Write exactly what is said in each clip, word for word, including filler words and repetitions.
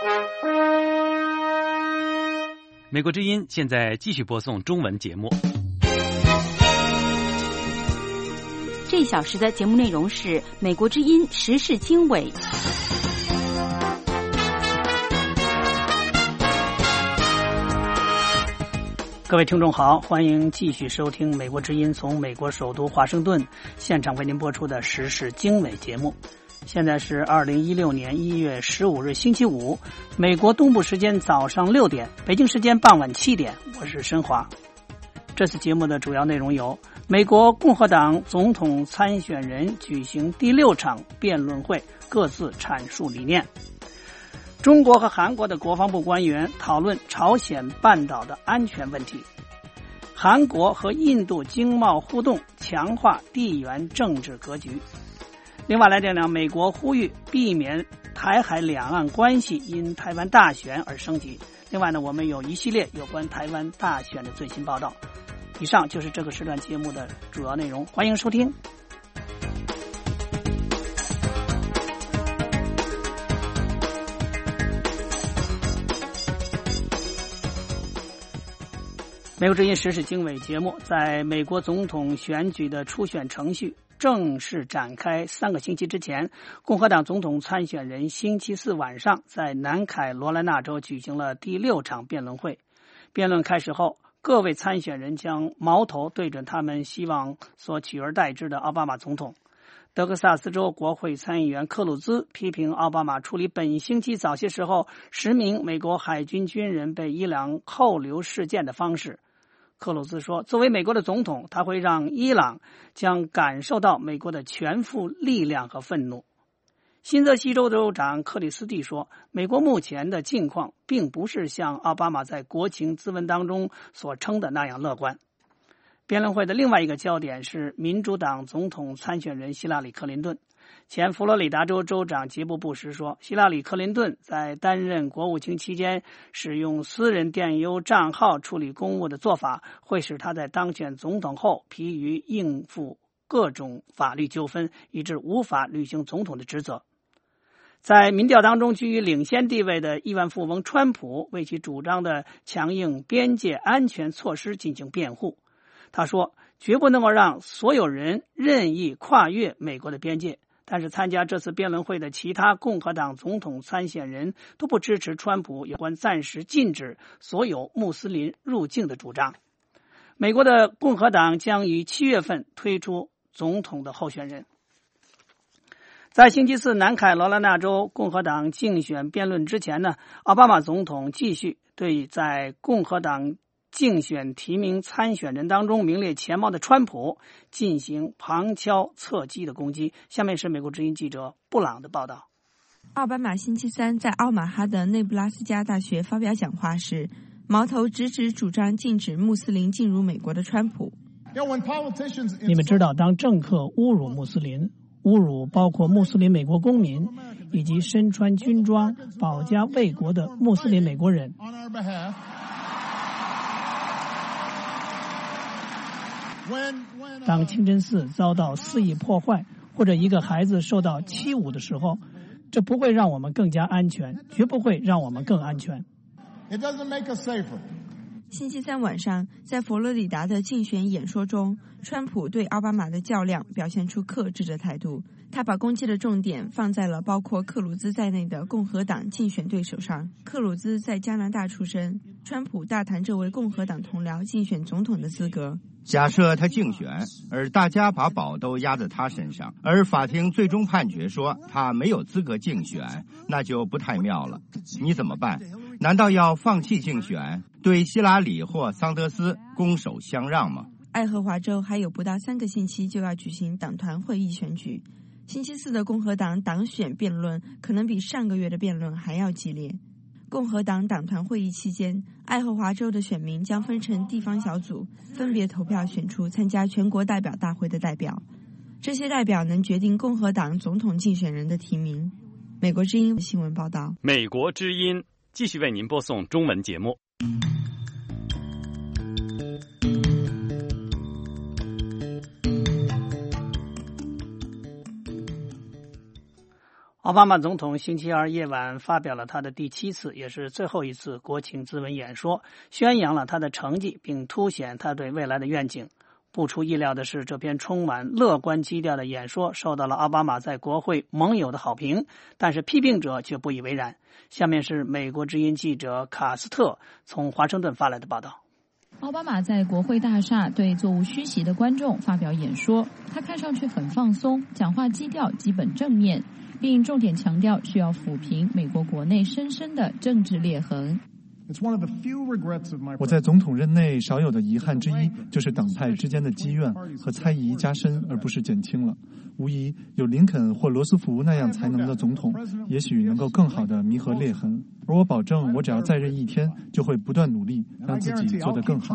美国之音现在继续播送中文节目。 这一小时的节目内容是美国之音时事经纬。 各位听众好，欢迎继续收听美国之音从美国首都华盛顿现场为您播出的时事经纬节目。现在是二零一六年一月十五日星期五，美国东部时间早上六点，北京时间傍晚七点，我是申华。这次节目的主要内容有：美国共和党总统参选人举行第六场辩论会，各自阐述理念；中国和韩国的国防部官员讨论朝鲜半岛的安全问题；韩国和印度经贸互动强化地缘政治格局。另外来讲讲美国呼吁避免台海两岸关系因台湾大选而升级。另外呢，我们有一系列有关台湾大选的最新报道。以上就是这个时段节目的主要内容，欢迎收听。美国之音时事经纬节目，在美国总统选举的初选程序正式展开三个星期之前，共和党总统参选人星期四晚上在南卡罗来纳州举行了第六场辩论会。辩论开始后，各位参选人将矛头对准他们希望所取而代之的奥巴马总统。德克萨斯州国会参议员克鲁兹批评奥巴马处理本星期早些时候十名美国海军军人被伊朗扣留事件的方式。克鲁兹说，作为美国的总统，他会让伊朗将感受到美国的全副力量和愤怒。新泽西州州长克里斯蒂说，美国目前的境况并不是像奥巴马在国情咨文当中所称的那样乐观。辩论会的另外一个焦点是民主党总统参选人希拉里·克林顿。前佛罗里达州州长杰布·布什说，希拉里·克林顿在担任国务卿期间使用私人电邮账号处理公务的做法，会使他在当选总统后疲于应付各种法律纠纷，以致无法履行总统的职责。在民调当中居于领先地位的亿万富翁川普为其主张的强硬边界安全措施进行辩护。他说，绝不能够让所有人任意跨越美国的边界。但是参加这次辩论会的其他共和党总统参选人都不支持川普有关暂时禁止所有穆斯林入境的主张。美国的共和党将于七月份推出总统的候选人。在星期四南卡罗来纳州共和党竞选辩论之前呢，奥巴马总统继续对在共和党竞选提名参选人当中名列前茅的川普进行旁敲侧击的攻击。下面是美国之音记者布朗的报道。 奥巴马星期三在奥马哈的内布拉斯加大学发表讲话时，矛头直指主张禁止穆斯林进入美国的川普。 你们知道，当政客侮辱穆斯林，侮辱包括穆斯林美国公民以及身穿军装保家卫国的穆斯林美国人，当清真寺遭到肆意破坏，或者一个孩子受到欺侮的时候，这不会让我们更加安全，绝不会让我们更安全。 星期三晚上，在佛罗里达的竞选演说中，川普对奥巴马的较量表现出克制的态度。他把攻击的重点放在了包括克鲁兹在内的共和党竞选对手上。克鲁兹在加拿大出生，川普大谈这位共和党同僚竞选总统的资格。 假设他竞选，而大家把宝都压在他身上，而法庭最终判决说他没有资格竞选，那就不太妙了。你怎么办？难道要放弃竞选，对希拉里或桑德斯拱手相让吗？ 爱荷华州还有不到三个星期就要举行党团会议选举。星期四的共和党党选辩论可能比上个月的辩论还要激烈。共和党党团会议期间，爱荷华州的选民将分成地方小组，分别投票选出参加全国代表大会的代表。这些代表能决定共和党总统竞选人的提名。美国之音新闻报道。 美国之音继续为您播送中文节目。 奥巴马总统星期二夜晚发表了他的第七次也是最后一次国情咨文演说，宣扬了他的成绩，并凸显他对未来的愿景。不出意料的是，这篇充满乐观基调的演说受到了奥巴马在国会盟友的好评，但是批评者却不以为然。下面是美国之音记者卡斯特从华盛顿发来的报道。 奥巴马在国会大厦对座无虚席的观众发表演说，他看上去很放松，讲话基调基本正面，并重点强调需要抚平美国国内深深的政治裂痕。 我在总统任内少有的遗憾之一，就是党派之间的积怨和猜疑加深，而不是减轻了。无疑，有林肯或罗斯福那样才能的总统，也许能够更好地弥合裂痕。而我保证，我只要在任一天，就会不断努力，让自己做得更好。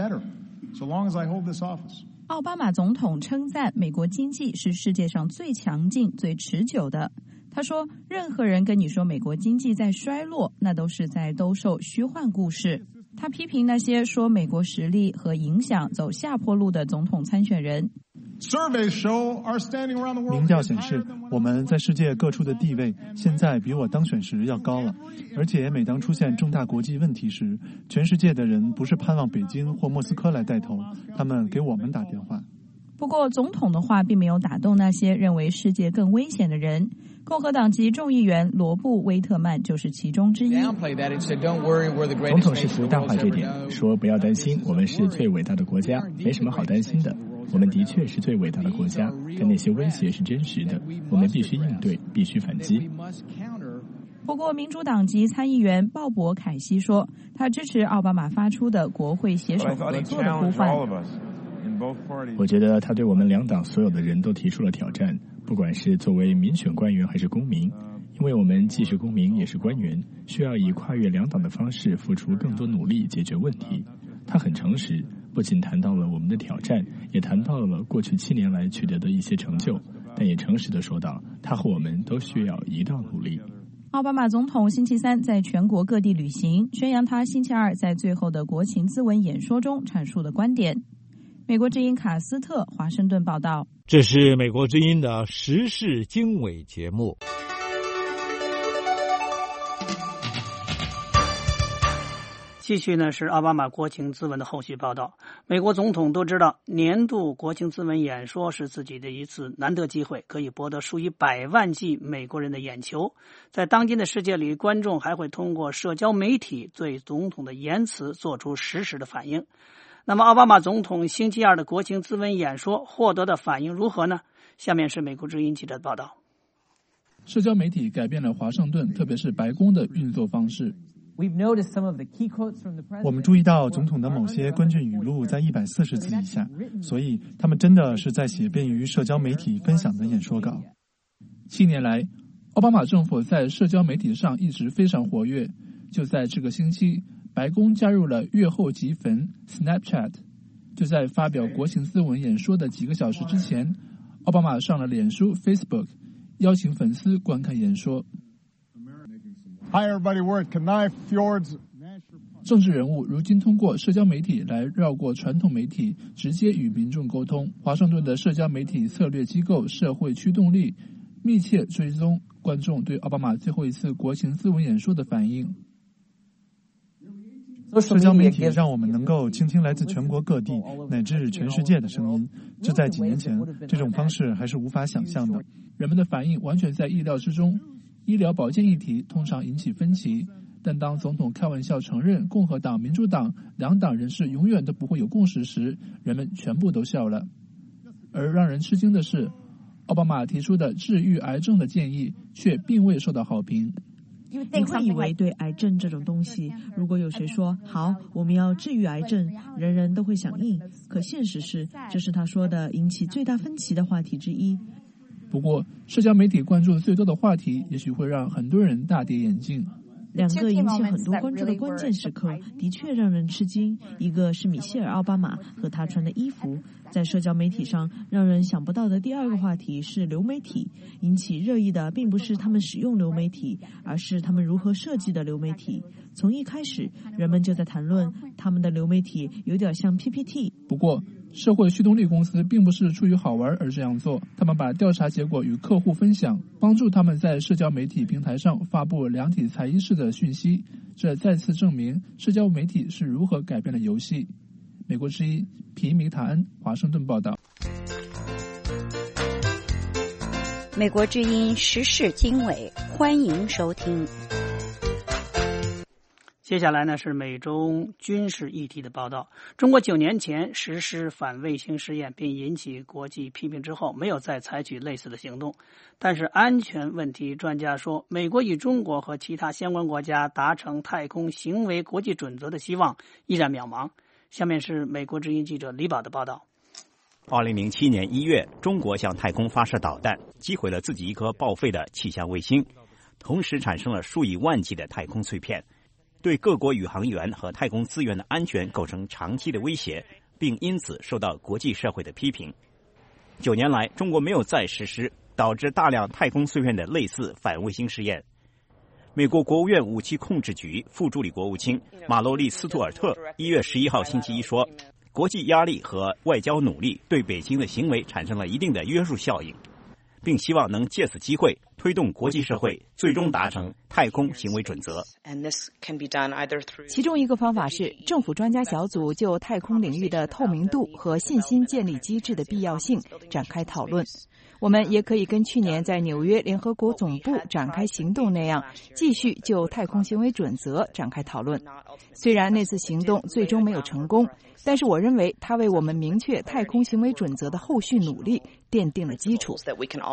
奥巴马总统称赞美国经济是世界上最强劲、最持久的。他说，任何人跟你说美国经济在衰落，那都是在兜售虚幻故事。他批评那些说美国实力和影响走下坡路的总统参选人。 民调显示，我们在世界各处的地位现在比我当选时要高了，而且每当出现重大国际问题时，全世界的人不是盼望北京或莫斯科来带头，他们给我们打电话。 不过，总统的话并没有打动那些认为世界更危险的人。共和党籍众议员罗布·威特曼就是其中之一。 总统试图淡化这点，说不要担心，我们是最伟大的国家，没什么好担心的。我们的确是最伟大的国家，但那些威胁是真实的，我们必须应对，必须反击。 不过，民主党籍参议员鲍勃·凯西说，他支持奥巴马发出的国会携手合作的呼唤。 我觉得他对我们两党所有的人都提出了挑战，不管是作为民选官员还是公民，因为我们既是公民也是官员，需要以跨越两党的方式付出更多努力解决问题。他很诚实，不仅谈到了我们的挑战，也谈到了过去七年来取得的一些成就，但也诚实地说道，他和我们都需要一道努力。 奥巴马总统星期三在全国各地旅行，宣扬他星期二在最后的国情咨文演说中阐述的观点。美国之音卡斯特华盛顿报道。 这是美国之音的时事经纬节目。 继续呢是奥巴马国情咨文的后续报道。美国总统都知道，年度国情咨文演说是自己的一次难得机会，可以博得数以百万计美国人的眼球。在当今的世界里，观众还会通过社交媒体对总统的言辞做出实时的反应。那么奥巴马总统星期二的国情咨文演说获得的反应如何呢？下面是美国之音记者的报道。 社交媒体改变了华盛顿，特别是白宫的运作方式。我们注意到总统的某些关键语录在一百四十字以下，所以他们真的是在写便于社交媒体分享的演说稿。七年来，奥巴马政府在社交媒体上一直非常活跃。就在这个星期，白宫加入了阅后即焚 Snapchat。 就在发表国情咨文演说的几个小时之前，奥巴马上了脸书 Facebook， 邀请粉丝观看演说。 Hi everybody, we're at Kenai Fjords。 政治人物如今通过社交媒体来绕过传统媒体，直接与民众沟通。华盛顿的社交媒体策略机构社会驱动力密切追踪观众对奥巴马最后一次国情咨文演说的反应。社交媒体让我们能够倾听来自全国各地乃至全世界的声音，这在几年前这种方式还是无法想象的。人们的反应完全在意料之中。医疗保健议题通常引起分歧，但当总统开玩笑承认共和党、民主党两党人士永远都不会有共识时，人们全部都笑了。而让人吃惊的是，奥巴马提出的治愈癌症的建议却并未受到好评。 你会以为对癌症这种东西，如果有谁说好我们要治愈癌症，人人都会响应，可现实是这是他说的引起最大分歧的话题之一。 不过社交媒体关注最多的话题也许会让很多人大跌眼镜。 两个引起很多关注的关键时刻的确让人吃惊，一个是米歇尔·奥巴马和他穿的衣服。在社交媒体上让人想不到的第二个话题是流媒体，引起热议的并不是他们使用流媒体，而是他们如何设计的流媒体。从一开始人们就在谈论他们的流媒体有点像 P P T。 不过社会驱动力公司并不是出于好玩而这样做，他们把调查结果与客户分享，帮助他们在社交媒体平台上发布量体裁衣式的讯息，这再次证明社交媒体是如何改变了游戏。美国之音皮米塔恩华盛顿报道。 美国之音时事经纬，欢迎收听。 接下来呢是美中军事议题的报道。中国九年前实施反卫星试验并引起国际批评之后，没有再采取类似的行动。但是安全问题专家说，美国与中国和其他相关国家达成太空行为国际准则的希望依然渺茫。下面是美国之音记者李宝的报道。 二零零七年一月，中国向太空发射导弹，击毁了自己一颗报废的气象卫星，同时产生了数以万计的太空碎片，对各国宇航员和太空资源的安全构成长期的威胁，并因此受到国际社会的批评。九年来，中国没有再实施导致大量太空碎片的类似反卫星试验。美国国务院武器控制局副助理国务卿马洛利·斯图尔特一月十一号星期一说，国际压力和外交努力对北京的行为产生了一定的约束效应，并希望能借此机会推动国际社会最终达成太空行为准则。 其中一个方法是政府专家小组就太空领域的透明度和信心建立机制的必要性展开讨论。我们也可以跟去年在纽约联合国总部展开行动那样，继续就太空行为准则展开讨论。虽然那次行动最终没有成功，但是我认为它为我们明确太空行为准则的后续努力奠定了基础。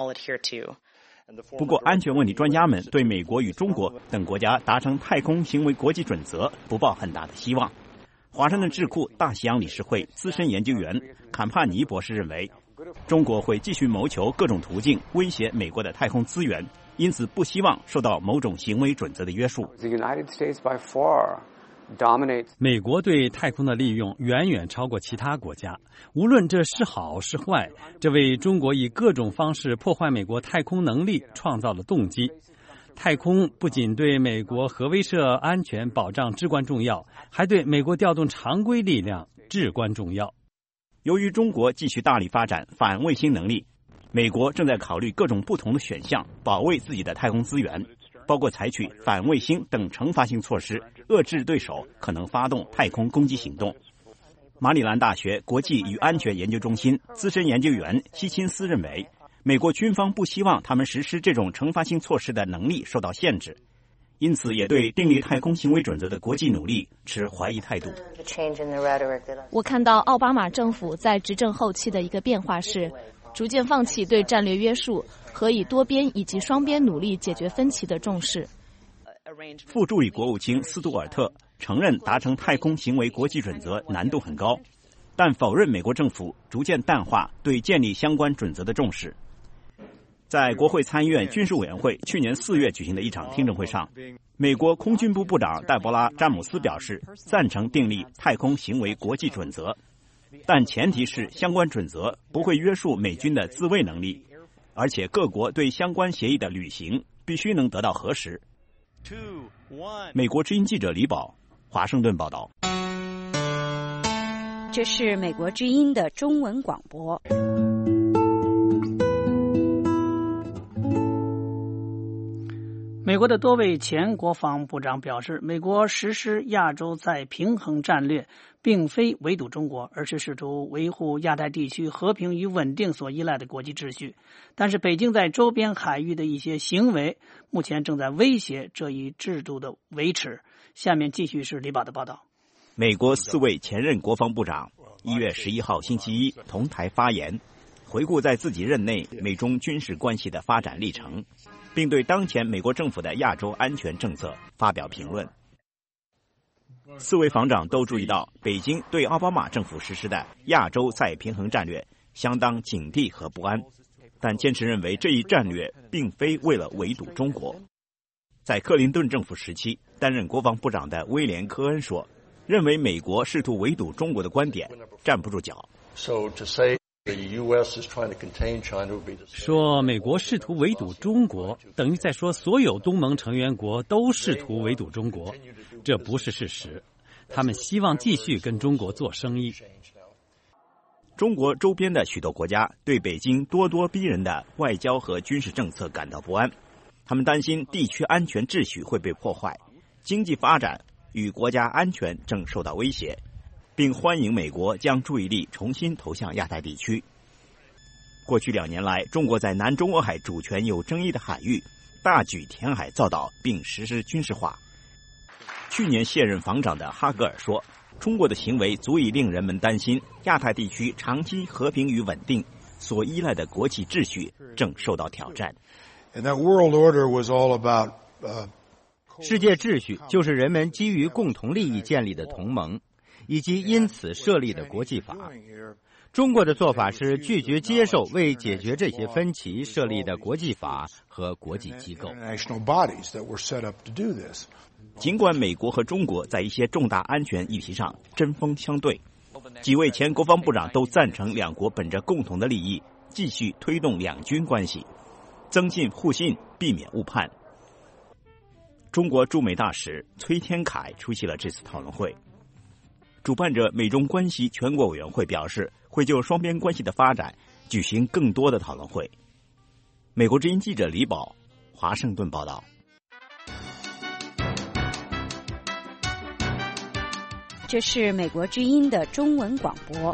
不过，安全问题专家们对美国与中国等国家达成太空行为国际准则不抱很大的希望。华盛顿智库大西洋理事会资深研究员坎帕尼博士认为，中国会继续谋求各种途径威胁美国的太空资源，因此不希望受到某种行为准则的约束。 美国对太空的利用远远超过其他国家，无论这是好是坏，这为中国以各种方式破坏美国太空能力创造了动机。太空不仅对美国核威慑安全保障至关重要，还对美国调动常规力量至关重要。 由于中国继续大力发展反卫星能力，美国正在考虑各种不同的选项，保卫自己的太空资源，包括采取反卫星等惩罚性措施，遏制对手可能发动太空攻击行动。马里兰大学国际与安全研究中心资深研究员希钦斯认为，美国军方不希望他们实施这种惩罚性措施的能力受到限制，因此也对订立太空行为准则的国际努力持怀疑态度。 我看到奥巴马政府在执政后期的一个变化是，逐渐放弃对战略约束和以多边以及双边努力解决分歧的重视。 副助理国务卿斯图尔特承认达成太空行为国际准则难度很高，但否认美国政府逐渐淡化对建立相关准则的重视。在国会参议院军事委员会去年四月举行的一场听证会上，美国空军部部长戴博拉·詹姆斯表示赞成订立太空行为国际准则，但前提是相关准则不会约束美军的自卫能力，而且各国对相关协议的履行必须能得到核实。美国之音记者李宝，华盛顿报道。 这是美国之音的中文广播。 美国的多位前国防部长表示，美国实施亚洲再平衡战略并非围堵中国，而是试图维护亚太地区和平与稳定所依赖的国际秩序。但是北京在周边海域的一些行为目前正在威胁这一制度的维持。下面继续是李宝的报道。 美国四位前任国防部长一月十一号星期一同台发言，回顾在自己任内美中军事关系的发展历程，并对当前美国政府的亚洲安全政策发表评论。四位防长都注意到，北京对奥巴马政府实施的亚洲再平衡战略相当警惕和不安，但坚持认为这一战略并非为了围堵中国。在克林顿政府时期担任国防部长的威廉·科恩说，认为美国试图围堵中国的观点站不住脚。 说美国试图围堵中国，等于在说所有东盟成员国都试图围堵中国，这不是事实。他们希望继续跟中国做生意。 中国周边的许多国家对北京咄咄逼人的外交和军事政策感到不安，他们担心地区安全秩序会被破坏，经济发展与国家安全正受到威胁，并欢迎美国将注意力重新投向亚太地区。过去两年来，中国在南中俄海主权有争议的海域大举填海造岛并实施军事化。去年卸任防长的哈格尔说，中国的行为足以令人们担心亚太地区长期和平与稳定所依赖的国际秩序正受到挑战。 世界秩序就是人们基于共同利益建立的同盟，以及因此设立的国际法。中国的做法是拒绝接受为解决这些分歧设立的国际法和国际机构。 尽管美国和中国在一些重大安全议题上针锋相对，几位前国防部长都赞成两国本着共同的利益继续推动两军关系，增进互信，避免误判。中国驻美大使崔天凯出席了这次讨论会。主办者美中关系全国委员会表示，会就双边关系的发展举行更多的讨论会。美国之音记者李宝，华盛顿报道。 这是美国之音的中文广播。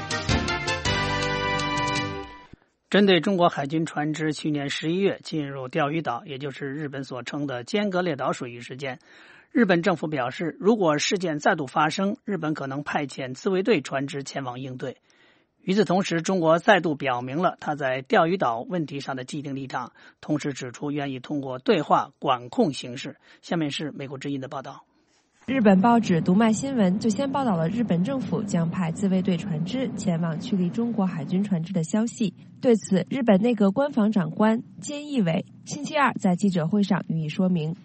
针对中国海军船只去年十一月进入钓鱼岛，也就是日本所称的尖阁列岛水域事件，日本政府表示，如果事件再度发生，日本可能派遣自卫队船只前往应对。与此同时，中国再度表明了他在钓鱼岛问题上的既定立场，同时指出愿意通过对话管控形势。下面是美国之音的报道。 日本报纸读卖新闻就先报道了日本政府将派自卫队船只前往驱离中国海军船只的消息。对此，日本内阁官房长官菅义伟星期二在记者会上予以说明。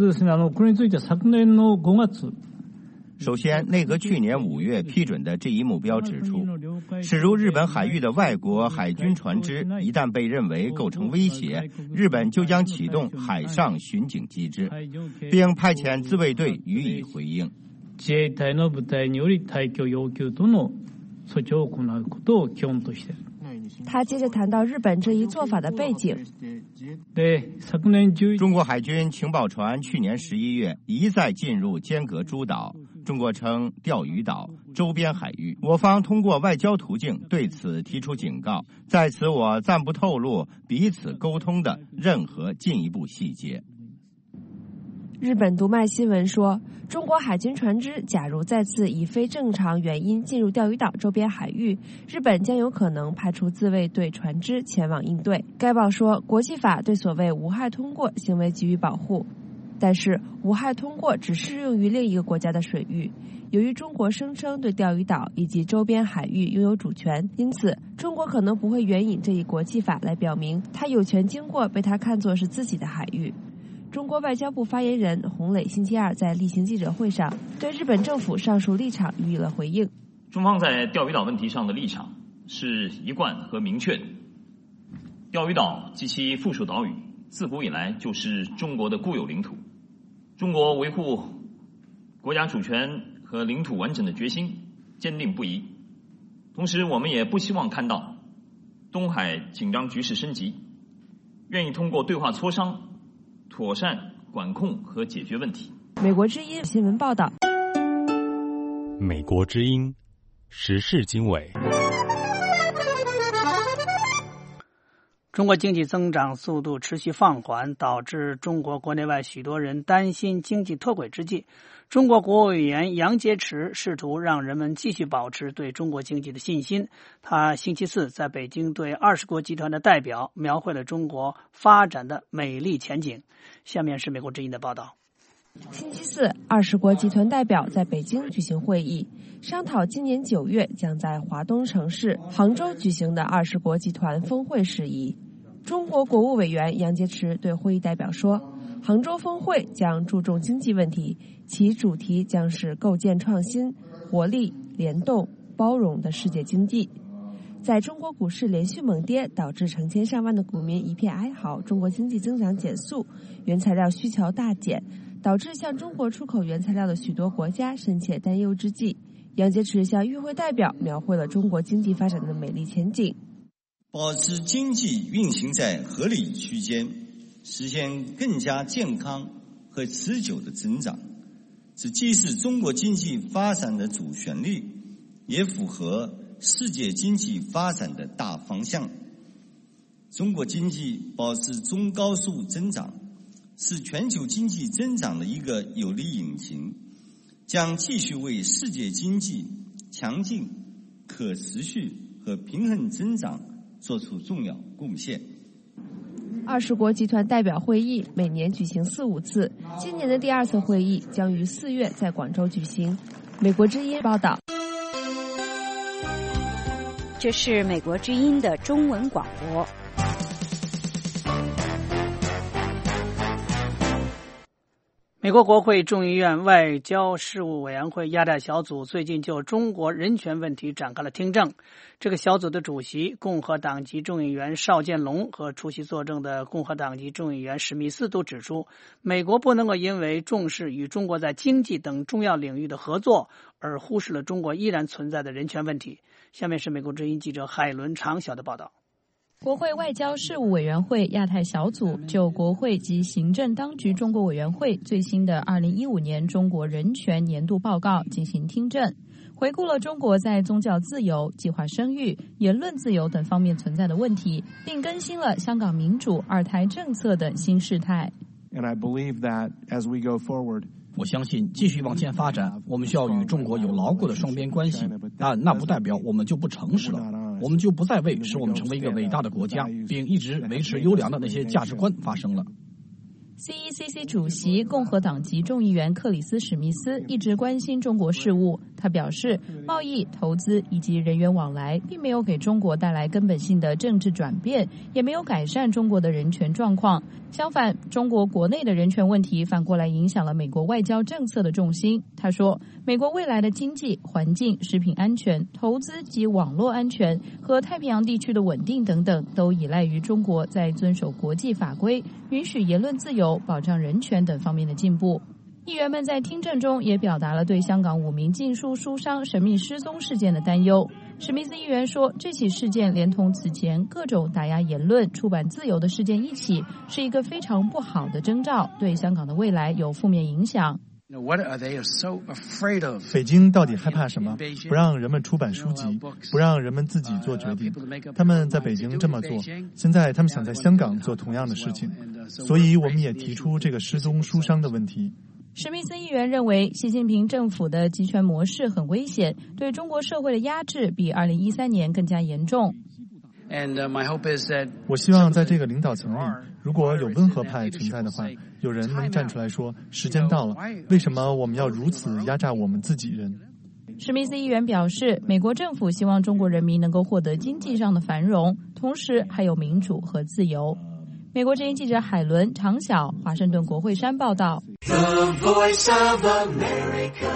首先，内阁去年五月批准的这一目标指出，驶入日本海域的外国海军船只一旦被认为构成威胁，日本就将启动海上巡警机制，并派遣自卫队予以回应。自衛隊の部隊により退去要求との措置を行うことを基本としている。 他接着谈到日本这一做法的背景。 中国海军情报船去年十一月一再进入尖阁诸岛，中国称钓鱼岛周边海域，我方通过外交途径对此提出警告，在此我暂不透露彼此沟通的任何进一步细节。 日本读卖新闻说，中国海军船只假如再次以非正常原因进入钓鱼岛周边海域，日本将有可能派出自卫队船只前往应对。该报说，国际法对所谓无害通过行为给予保护，但是无害通过只适用于另一个国家的水域。由于中国声称对钓鱼岛以及周边海域拥有主权，因此中国可能不会援引这一国际法来表明它有权经过被它看作是自己的海域。中国外交部发言人洪磊星期二在例行记者会上对日本政府上述立场予以了回应。 中方在钓鱼岛问题上的立场是一贯和明确的。钓鱼岛及其附属岛屿自古以来就是中国的固有领土，中国维护国家主权和领土完整的决心坚定不移。同时，我们也不希望看到东海紧张局势升级，愿意通过对话磋商妥善管控和解决问题。 美国之音新闻报道。 美国之音时事经纬。 中国经济增长速度持续放缓，导致中国国内外许多人担心经济脱轨之际，中国国务委员杨洁篪试图让人们继续保持对中国经济的信心。他星期四在北京对二十国集团的代表描绘了中国发展的美丽前景。下面是美国之音的报道。 星期四，二十国集团代表在北京举行会议，商讨今年九月将在华东城市杭州举行的二十国集团峰会事宜。中国国务委员杨洁篪对会议代表说，杭州峰会将注重经济问题，其主题将是构建创新、活力、联动、包容的世界经济。在中国股市连续猛跌，导致成千上万的股民一片哀嚎，中国经济增长减速，原材料需求大减，导致向中国出口原材料的许多国家深切担忧之际， 杨洁篪向与会代表描绘了中国经济发展的美丽前景。 保持经济运行在合理区间，实现更加健康和持久的增长，这既是中国经济发展的主旋律，也符合世界经济发展的大方向。中国经济保持中高速增长，是全球经济增长的一个有力引擎，将继续为世界经济强劲、可持续和平衡增长做出重要贡献。 二十国集团代表会议每年举行四五次，今年的第二次会议将于四月在广州举行。美国之音报道。 这是美国之音的中文广播。 美国国会众议院外交事务委员会亚太小组最近就中国人权问题展开了听证。这个小组的主席共和党籍众议员邵建龙和出席作证的共和党籍众议员史密斯都指出，美国不能够因为重视与中国在经济等重要领域的合作而忽视了中国依然存在的人权问题。下面是美国之音记者海伦长晓的报道。 国会外交事务委员会亚太小组就国会及行政当局中国委员会最新的二零一五年中国人权年度报告进行听证，回顾了中国在宗教自由、计划生育、言论自由等方面存在的问题，并更新了香港民主、二胎政策等新事态。 And I believe that as we go forward, 我相信继续往前发展，我们需要与中国有牢固的双边关系，但那不代表我们就不诚实了，我们就不再为使我们成为一个伟大的国家并一直维持优良的那些价值观发声了。 C E C C 主席共和党籍众议员克里斯·史密斯一直关心中国事务。他表示，贸易、投资以及人员往来并没有给中国带来根本性的政治转变，也没有改善中国的人权状况。相反，中国国内的人权问题反过来影响了美国外交政策的重心。他说，美国未来的经济、环境、食品安全、投资及网络安全和太平洋地区的稳定等等，都依赖于中国在遵守国际法规、允许言论自由、保障人权等方面的进步。议员们在听证中也表达了对香港五名禁书书商神秘失踪事件的担忧。史密斯议员说，这起事件连同此前各种打压言论、出版自由的事件一起，是一个非常不好的征兆，对香港的未来有负面影响。 北京到底害怕什么？不让人们出版书籍，不让人们自己做决定。他们在北京这么做，现在他们想在香港做同样的事情，所以我们也提出这个失踪书商的问题。 史密斯议员认为，习近平政府的集权模式很危险，对中国社会的压制比二零一三年更加严重。 我希望在这个领导层里，如果有温和派存在的话，有人能站出来说，时间到了，为什么我们要如此压榨我们自己人？ 史密斯议员表示，美国政府希望中国人民能够获得经济上的繁荣，同时还有民主和自由。美国之音记者海伦长晓，华盛顿国会山报道。 The Voice of America。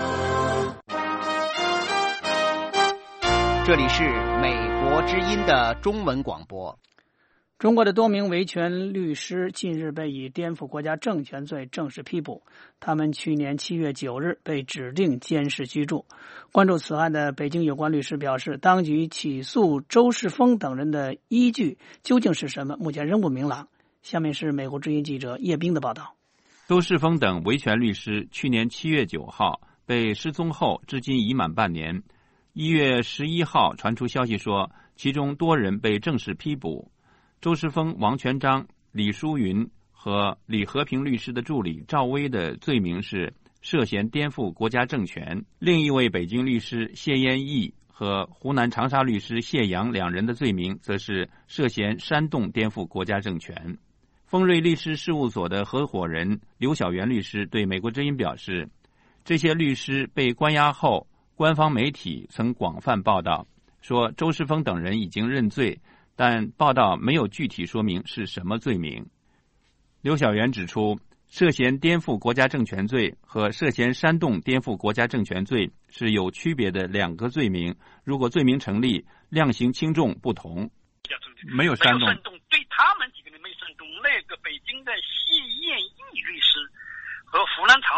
这里是美国之音的中文广播。 中国的多名维权律师近日被以颠覆国家政权罪正式批捕，他们去年七月九日被指定监视居住。关注此案的北京有关律师表示，当局起诉周世峰等人的依据究竟是什么，目前仍不明朗。下面是美国之音记者叶冰的报道。 周世峰等维权律师去年七月九号被失踪后，至今已满半年。一月十一号传出消息说，其中多人被正式批捕。周世峰、王全章、李淑云和李和平律师的助理赵薇的罪名是涉嫌颠覆国家政权，另一位北京律师谢燕义和湖南长沙律师谢阳两人的罪名则是涉嫌煽动颠覆国家政权。丰瑞律师事务所的合伙人刘晓元律师对美国之音表示，这些律师被关押后，官方媒体曾广泛报道说周世峰等人已经认罪，但报道没有具体说明是什么罪名。刘晓元指出，涉嫌颠覆国家政权罪和涉嫌煽动颠覆国家政权罪是有区别的两个罪名，如果罪名成立，量刑轻重不同。没有煽动， 对他们几个人没煽动。那个北京的谢燕义律师和湖南长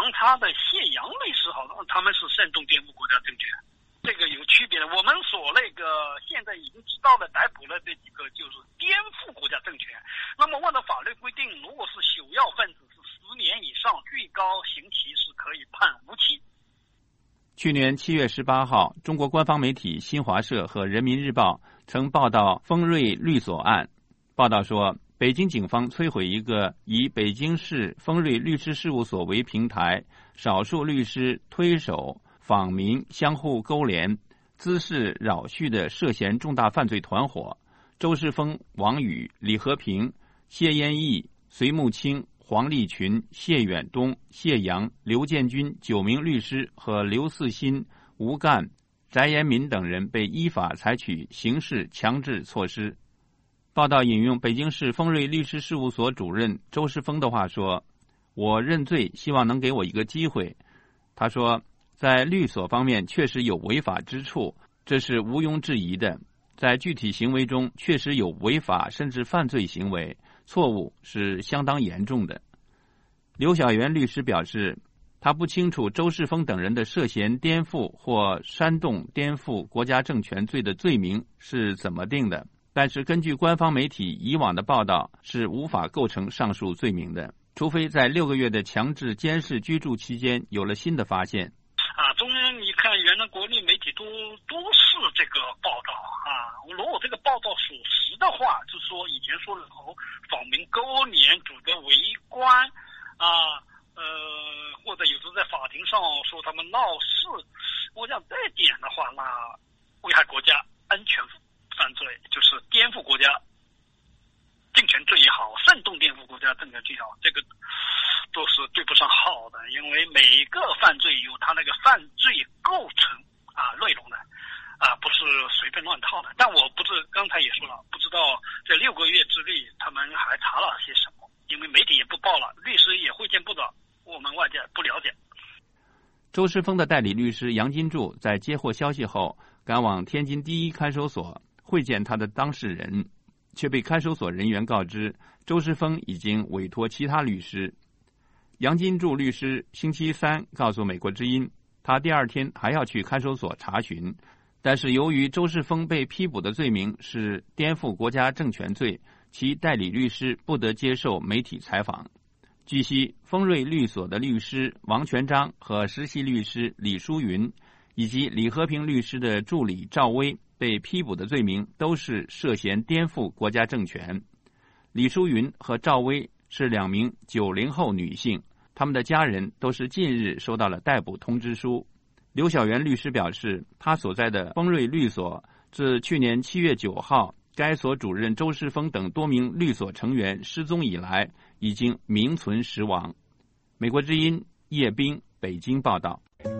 他的谢阳律师好像他们是煽动颠覆国家政权，这个有区别的。我们所那个现在已经知道的逮捕了这几个就是颠覆国家政权。那么按照法律规定，如果是首要分子是十年以上，最高刑期是可以判无期。 去年七月十八号，中国官方媒体新华社和人民日报曾报道丰瑞律所案。报道说，北京警方摧毁一个以北京市丰瑞律师事务所为平台，少数律师推手访民相互勾连、滋事扰序的涉嫌重大犯罪团伙。周世峰、王宇、李和平、谢燕义、隋木清、黄立群、谢远东、谢阳、刘建军九名律师和刘四新、吴干、翟延民等人被依法采取刑事强制措施。报道引用北京市丰瑞律师事务所主任周世峰的话说：“我认罪，希望能给我一个机会。”他说，在律所方面确实有违法之处，这是毋庸置疑的。在具体行为中确实有违法甚至犯罪行为，错误是相当严重的。刘晓元律师表示，他不清楚周世峰等人的涉嫌颠覆或煽动颠覆国家政权罪的罪名是怎么定的，但是根据官方媒体以往的报道，是无法构成上述罪名的，除非在六个月的强制监视居住期间有了新的发现。 啊，中央你看，原来国内媒体都都是这个报道啊。如果这个报道属实的话，就是说以前说的和访民勾连、组织围观啊，呃，或者有时候在法庭上说他们闹事，我想这一点的话，那危害国家安全犯罪，就是颠覆国家政权罪也好，煽动颠覆国家政权罪也好，这个都是对不上号的。因为每一个犯罪有他那个犯罪构成啊内容的啊，不是随便乱套的。但我不是刚才也说了，不知道这六个月之内他们还查了些什么，因为媒体也不报了，律师也会见不着，我们外界不了解。 周世峰的代理律师杨金柱在接获消息后，赶往天津第一看守所会见他的当事人，却被看守所人员告知周世峰已经委托其他律师。杨金柱律师星期三告诉美国之音，他第二天还要去看守所查询，但是由于周世峰被批捕的罪名是颠覆国家政权罪，其代理律师不得接受媒体采访。据悉，丰瑞律所的律师王全章和实习律师李淑云以及李和平律师的助理赵薇被批捕的罪名都是涉嫌颠覆国家政权。李淑云和赵薇是两名九零后女性，他们的家人都是近日收到了逮捕通知书。刘晓元律师表示，他所在的丰瑞律所自去年七月九号该所主任周世峰等多名律所成员失踪以来，已经名存实亡。美国之音叶冰北京报道。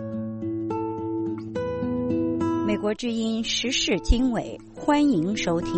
美国之音时事经纬，欢迎收听。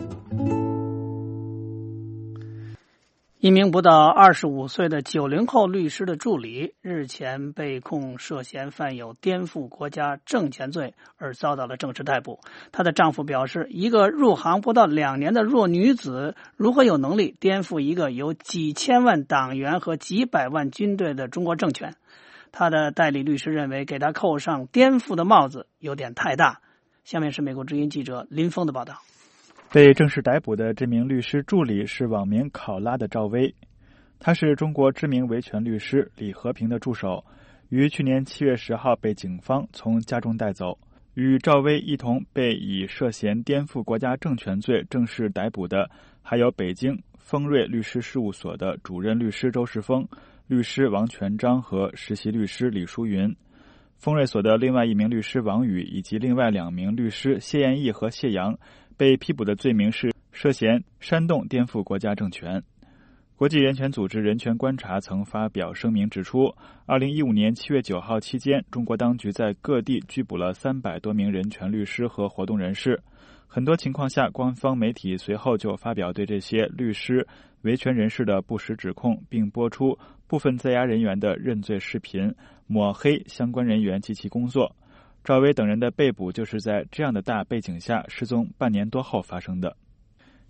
一名不到二十五岁的九零后律师的助理日前被控涉嫌犯有颠覆国家政权罪而遭到了正式逮捕。她的丈夫表示，一个入行不到两年的弱女子如何有能力颠覆一个有几千万党员和几百万军队的中国政权？他的代理律师认为，给他扣上颠覆的帽子有点太大。下面是美国之音记者林峰的报道。 被正式逮捕的这名律师助理是网名考拉的赵薇，他是中国知名维权律师李和平的助手，于去年七月十号被警方从家中带走。与赵薇一同被以涉嫌颠覆国家政权罪正式逮捕的，还有北京丰瑞律师事务所的主任律师周世峰、律师王全章和实习律师李淑云。丰瑞所的另外一名律师王宇以及另外两名律师谢燕义和谢阳被批捕的罪名是涉嫌煽动颠覆国家政权。国际人权组织人权观察曾发表声明指出，二零一五年七月九号期间，中国当局在各地拘捕了三百多名人权律师和活动人士。很多情况下，官方媒体随后就发表对这些律师、维权人士的不实指控，并播出部分在押人员的认罪视频，抹黑相关人员及其工作。赵薇等人的被捕就是在这样的大背景下失踪半年多后发生的。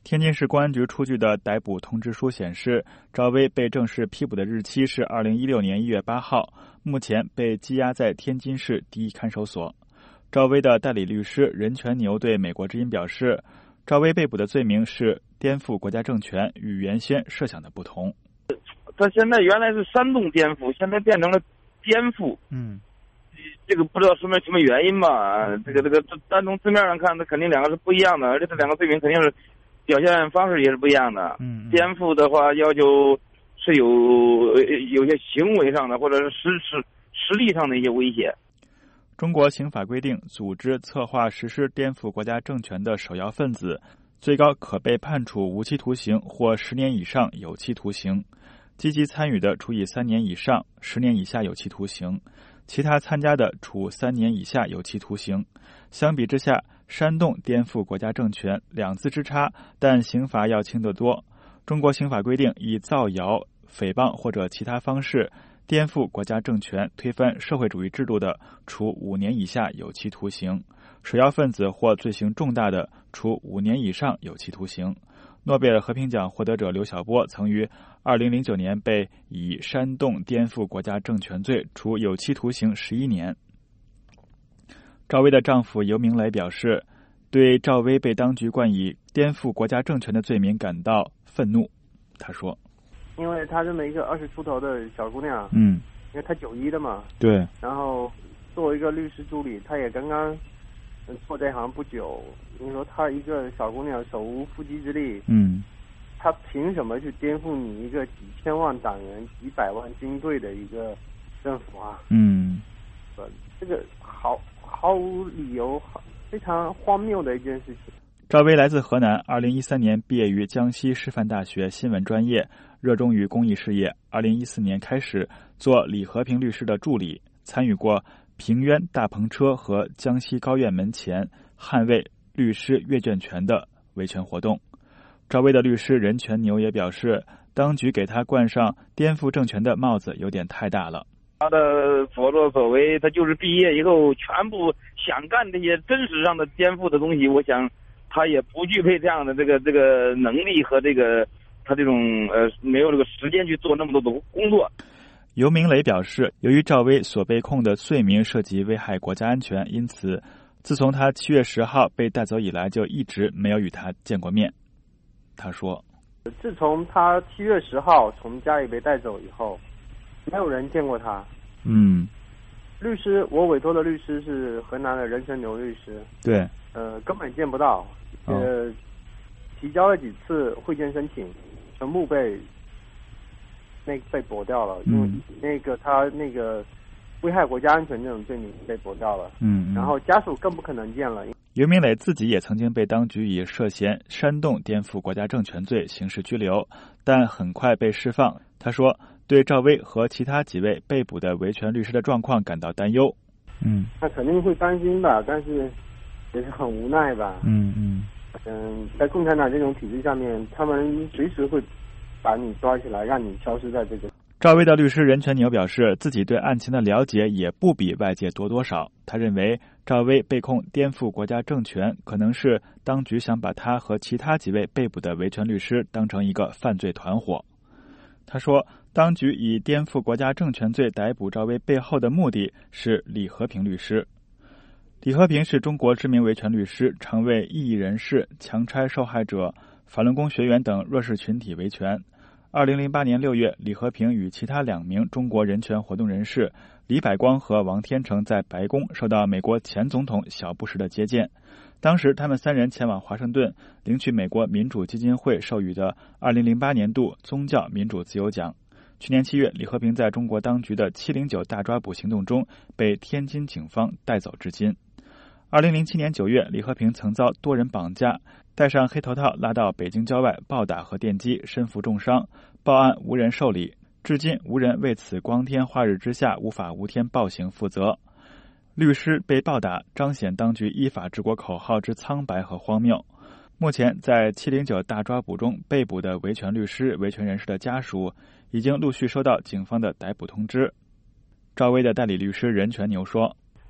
天津市公安局出具的逮捕通知书显示，赵薇被正式批捕的日期是二零一六年一月八号，目前被羁押在天津市第一看守所。赵薇的代理律师任全牛对美国之音表示，赵薇被捕的罪名是颠覆国家政权，与原先设想的不同。 他现在原来是煽动颠覆，现在变成了颠覆。 嗯， 这个不知道什么什么原因吧？这个这个单从字面上看，它肯定两个是不一样的，而且这两个罪名肯定是表现方式也是不一样的。 嗯， 颠覆的话要求是有有些行为上的或者是实实实力上的一些威胁。 中国刑法规定，组织策划实施颠覆国家政权的首要分子，最高可被判处无期徒刑或十年以上有期徒刑；积极参与的，处以三年以上十年以下有期徒刑；其他参加的，处三年以下有期徒刑。相比之下，煽动颠覆国家政权两字之差，但刑罚要轻得多。中国刑法规定，以造谣、诽谤或者其他方式颠覆国家政权、推翻社会主义制度的，处五年以下有期徒刑；首要分子或罪行重大的，处五年以上有期徒刑。诺贝尔和平奖获得者刘晓波曾于二零零九年被以煽动颠覆国家政权罪处有期徒刑十一年。赵薇的丈夫尤明雷表示，对赵薇被当局冠以颠覆国家政权的罪名感到愤怒。他说， 因为她这么一个二十出头的小姑娘， 嗯， 因为她九一的嘛， 对， 然后作为一个律师助理，她也刚刚做这行不久，你说她一个小姑娘手无缚鸡之力， 嗯， 她凭什么去颠覆你一个几千万党员、几百万军队的一个政府啊？ 嗯， 呃，这个毫毫无理由，非常荒谬的一件事情。 赵薇来自河南，二零一三年毕业于江西师范大学新闻专业，热衷于公益事业。二零一四年开始做李和平律师的助理，参与过平冤大篷车和江西高院门前捍卫律师阅卷权的维权活动。赵薇的律师任全牛也表示，当局给他冠上颠覆政权的帽子有点太大了。 他的所作所为，他就是毕业以后全部想干这些真实上的颠覆的东西，我想他也不具备这样的这个这个能力和这个他这种呃没有这个时间去做那么多的工作。 尤明雷表示，由于赵薇所被控的罪名涉及危害国家安全，因此自从他七月十号被带走以来，就一直没有与他见过面。他说， 自从他七月十号从家里被带走以后，没有人见过他。 嗯， 律师，我委托的律师是河南的任全牛律师。 对， 呃，根本见不到。 哦、 呃，提交了几次会见申请，全部被那被驳掉了， 嗯、 因为那个他那个危害国家安全这种罪名被驳掉了。 嗯, 嗯， 然后家属更不可能见了。 尤明磊自己也曾经被当局以涉嫌煽动颠覆国家政权罪刑事拘留，但很快被释放。他说，对赵薇和其他几位被捕的维权律师的状况感到担忧。 嗯， 那肯定会担心吧，但是也是很无奈吧。 嗯嗯嗯，在共产党这种体制下面，他们随时会把你抓起来，让你消失在这个。 赵薇的律师任全牛表示，自己对案情的了解也不比外界多多少。他认为，赵薇被控颠覆国家政权，可能是当局想把他和其他几位被捕的维权律师当成一个犯罪团伙。他说，当局以颠覆国家政权罪逮捕赵薇背后的目的是李和平律师。李和平是中国知名维权律师，常为异议人士、强拆受害者、法轮功学员等弱势群体维权。二零零八年六月，李和平与其他两名中国人权活动人士李百光和王天成在白宫受到美国前总统小布什的接见。当时他们三人前往华盛顿领取美国民主基金会授予的二零零八年度宗教民主自由奖。去年七月，李和平在中国当局的七零九大抓捕行动中被天津警方带走至今。二零零七年九月，李和平曾遭多人绑架，戴上黑头套拉到北京郊外暴打和电击，身负重伤，报案无人受理，至今无人为此光天化日之下无法无天暴行负责。律师被暴打，彰显当局依法治国口号之苍白和荒谬。目前在七零九大抓捕中被捕的维权律师、维权人士的家属已经陆续收到警方的逮捕通知。赵薇的代理律师任全牛说， 呃，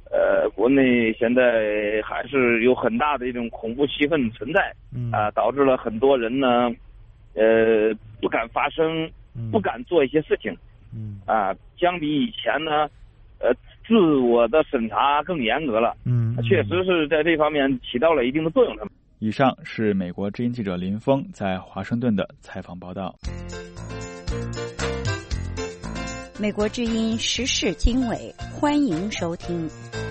国内现在还是有很大的一种恐怖气氛存在，啊、呃，导致了很多人呢，呃，不敢发声，不敢做一些事情，啊、呃，相比以前呢，呃，自我的审查更严格了，嗯，确实是在这方面起到了一定的作用。 以上是美国之音记者林峰在华盛顿的采访报道。 美国之音时事经纬，欢迎收听。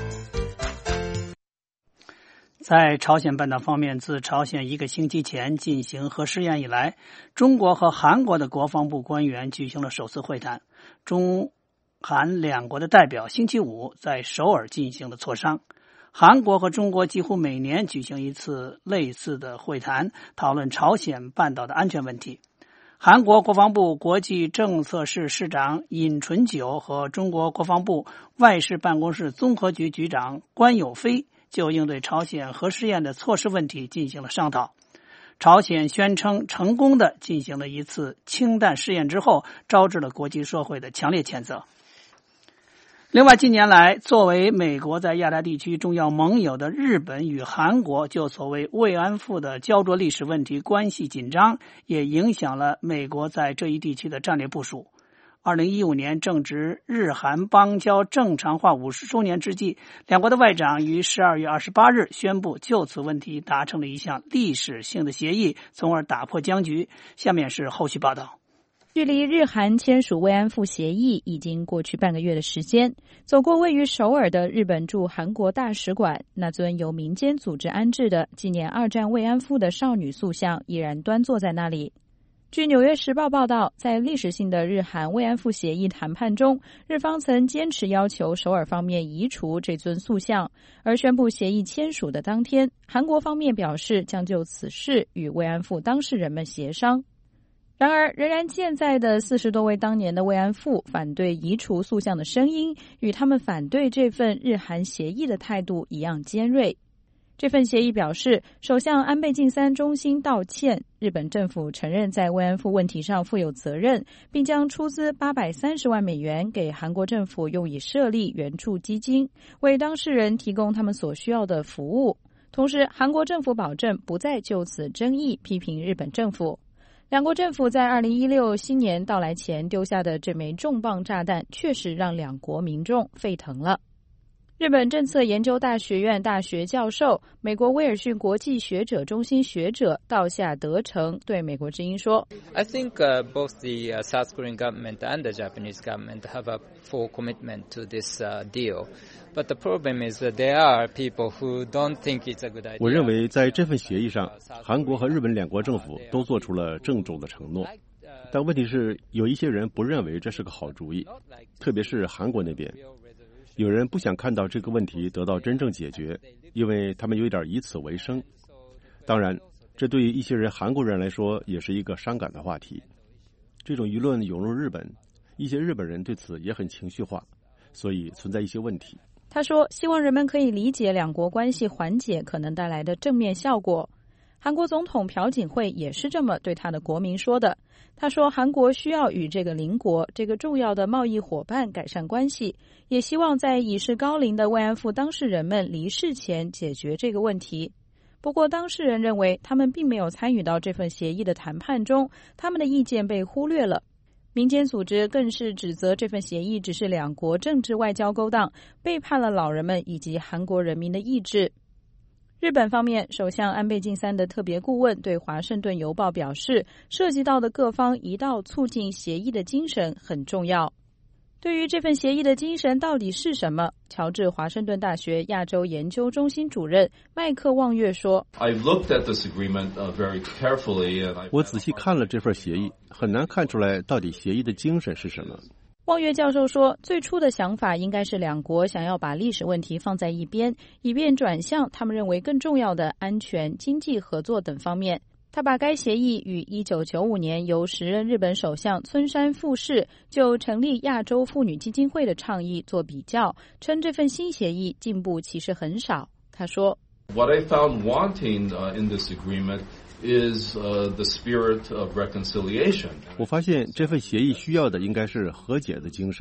在朝鲜半岛方面，自朝鲜一个星期前进行核试验以来，中国和韩国的国防部官员举行了首次会谈。中韩两国的代表星期五在首尔进行了磋商。韩国和中国几乎每年举行一次类似的会谈，讨论朝鲜半岛的安全问题。韩国国防部国际政策室室长尹纯九和中国国防部外事办公室综合局局长关友飞就应对朝鲜核试验的措施问题进行了商讨。朝鲜宣称成功地进行了一次氢弹试验之后，招致了国际社会的强烈谴责。另外，近年来，作为美国在亚太地区重要盟友的日本与韩国就所谓慰安妇的焦灼历史问题关系紧张，也影响了美国在这一地区的战略部署。二零一五年正值日韩邦交正常化五十周年之际，两国的外长于十二月二十八日宣布就此问题达成了一项历史性的协议，从而打破僵局。下面是后续报道。 距离日韩签署慰安妇协议已经过去半个月的时间，走过位于首尔的日本驻韩国大使馆，那尊由民间组织安置的纪念二战慰安妇的少女塑像依然端坐在那里。据《纽约时报》报道，在历史性的日韩慰安妇协议谈判中，日方曾坚持要求首尔方面移除这尊塑像，而宣布协议签署的当天，韩国方面表示将就此事与慰安妇当事人们协商。然而，仍然健在的四十多位当年的慰安妇反对移除塑像的声音，与他们反对这份日韩协议的态度一样尖锐。这份协议表示，首相安倍晋三衷心道歉，日本政府承认在慰安妇问题上负有责任，并将出资八百三十万美元给韩国政府用以设立援助基金，为当事人提供他们所需要的服务。同时，韩国政府保证不再就此争议批评日本政府。两国政府在二零一六新年到来前丢下的这枚重磅炸弹，确实让两国民众沸腾了。日本政策研究大学院大学教授、美国威尔逊国际学者中心学者道下德成对美国之音说 I think、uh, both the、uh, South Korean government and the Japanese government have a full commitment to this、uh, deal.But the problem is that there are people who don't think it's a good idea. 我认为在这份协议上，韩国和日本两国政府都做出了郑重的承诺，但问题是有一些人不认为这是个好主意，特别是韩国那边，有人不想看到这个问题得到真正解决，因为他们有点以此为生。当然，这对于一些人韩国人来说也是一个伤感的话题。这种舆论涌入日本，一些日本人对此也很情绪化，所以存在一些问题。 他说，希望人们可以理解两国关系缓解可能带来的正面效果。韩国总统朴槿惠也是这么对他的国民说的。他说，韩国需要与这个邻国、这个重要的贸易伙伴改善关系，也希望在已是高龄的慰安妇当事人们离世前解决这个问题。不过，当事人认为他们并没有参与到这份协议的谈判中，他们的意见被忽略了。民间组织更是指责这份协议只是两国政治外交勾当，背叛了老人们以及韩国人民的意志。日本方面，首相安倍晋三的特别顾问对华盛顿邮报表示，涉及到的各方一道促进协议的精神很重要。对于这份协议的精神到底是什么，乔治华盛顿大学亚洲研究中心主任麦克望月说， 我仔细看了这份协议，很难看出来到底协议的精神是什么。 望月教授说，最初的想法应该是两国想要把历史问题放在一边，以便转向他们认为更重要的安全、经济合作等方面。他把该协议与一九九五年由时任日本首相村山富市就成立亚洲妇女基金会的倡议做比较，称这份新协议进步其实很少。他说 What I found wanting、uh, in this agreement is、uh, the spirit of reconciliation. 我发现这份协议需要的应该是和解的精神，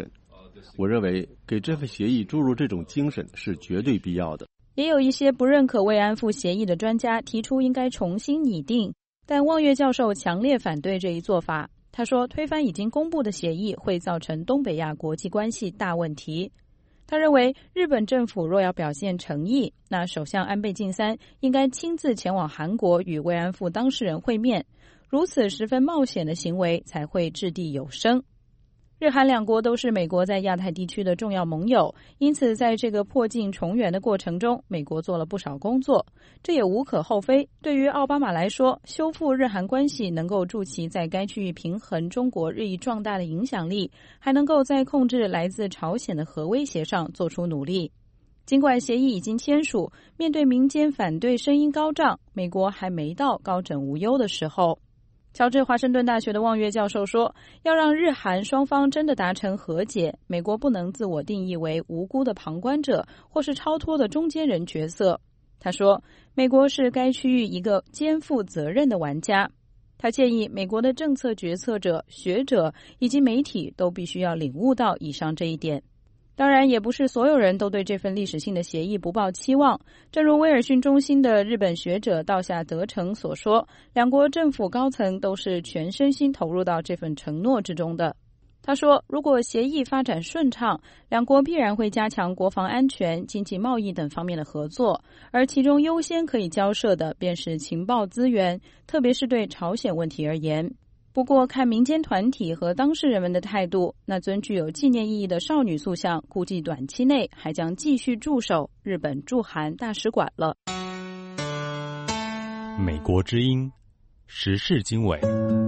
我认为给这份协议注入这种精神是绝对必要的。 也有一些不认可慰安妇协议的专家提出应该重新拟定，但望月教授强烈反对这一做法。他说，推翻已经公布的协议会造成东北亚国际关系大问题。他认为，日本政府若要表现诚意，那首相安倍晋三应该亲自前往韩国与慰安妇当事人会面，如此十分冒险的行为才会掷地有声。日韩两国都是美国在亚太地区的重要盟友，因此在这个破镜重圆的过程中，美国做了不少工作，这也无可厚非。对于奥巴马来说，修复日韩关系能够助其在该区域平衡中国日益壮大的影响力，还能够在控制来自朝鲜的核威胁上做出努力。尽管协议已经签署，面对民间反对声音高涨，美国还没到高枕无忧的时候。乔治华盛顿大学的望月教授说，要让日韩双方真的达成和解，美国不能自我定义为无辜的旁观者或是超脱的中间人角色。他说，美国是该区域一个肩负责任的玩家。他建议美国的政策决策者、学者以及媒体都必须要领悟到以上这一点。当然，也不是所有人都对这份历史性的协议不抱期望。正如威尔逊中心的日本学者道下德成所说，两国政府高层都是全身心投入到这份承诺之中的。他说，如果协议发展顺畅，两国必然会加强国防安全、经济贸易等方面的合作，而其中优先可以交涉的便是情报资源，特别是对朝鲜问题而言。不过，看民间团体和当事人们的态度，那尊具有纪念意义的少女塑像，估计短期内还将继续驻守日本驻韩大使馆了。 美国之音，时事经纬。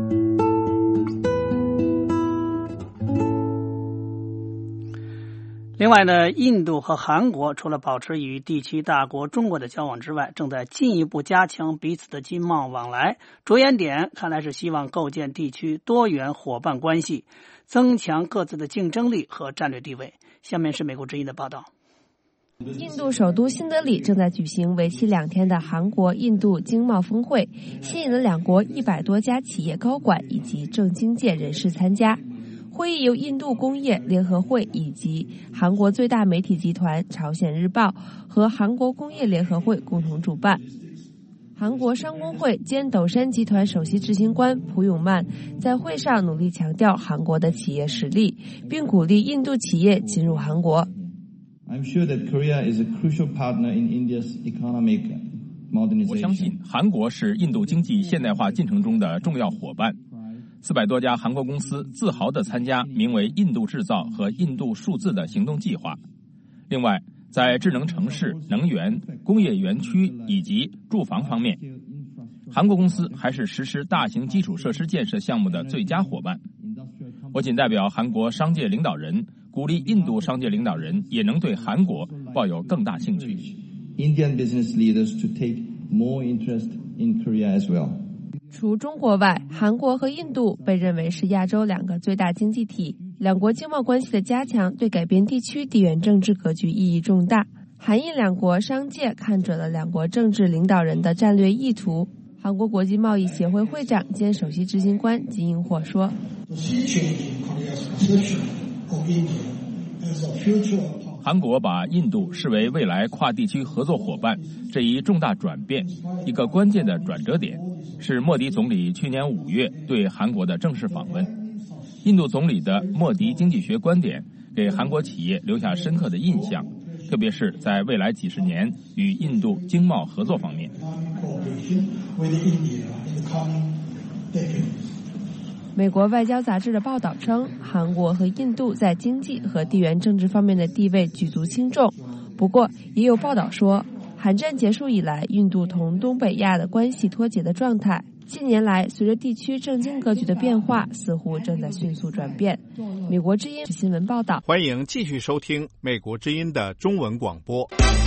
另外呢，印度和韩国除了保持与地区大国中国的交往之外，正在进一步加强彼此的经贸往来。着眼点看来是希望构建地区多元伙伴关系，增强各自的竞争力和战略地位。下面是美国之音的报道。 印度首都新德里正在举行为期两天的韩国印度经贸峰会，吸引了两国一百多家企业高管以及政经界人士参加。会议由印度工业联合会以及韩国最大媒体集团朝鲜日报和韩国工业联合会共同主办。韩国商工会兼斗山集团首席执行官朴永曼在会上努力强调韩国的企业实力，并鼓励印度企业进入韩国。 I'm sure that Korea is a crucial partner in India's economic modernization. 我相信韩国是印度经济现代化进程中的重要伙伴。四百多家韩国公司自豪地参加名为“印度制造”和“印度数字”的行动计划。另外，在智能城市、能源、工业园区以及住房方面，韩国公司还是实施大型基础设施建设项目的最佳伙伴。我仅代表韩国商界领导人，鼓励印度商界领导人也能对韩国抱有更大兴趣。 Indian business leaders to take more interest in Korea as well. 除中国外，韩国和印度被认为是亚洲两个最大经济体，两国经贸关系的加强对改变地区地缘政治格局意义重大。韩印两国商界看准了两国政治领导人的战略意图。韩国国际贸易协会会长兼首席执行官金英霍说， 韩国把印度视为未来跨地区合作伙伴，这一重大转变，一个关键的转折点，是莫迪总理去年五月对韩国的正式访问。印度总理的莫迪经济学观点给韩国企业留下深刻的印象，特别是在未来几十年与印度经贸合作方面。 美国外交杂志的报道称，韩国和印度在经济和地缘政治方面的地位举足轻重。不过，也有报道说，韩战结束以来，印度同东北亚的关系脱节的状态，近年来随着地区政经格局的变化，似乎正在迅速转变。美国之音新闻报道。 欢迎继续收听美国之音的中文广播。